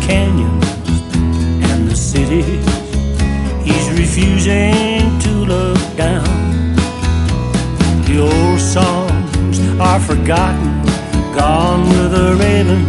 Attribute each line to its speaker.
Speaker 1: canyons and the cities. He's refusing to look down. The old songs are forgotten, gone with the raven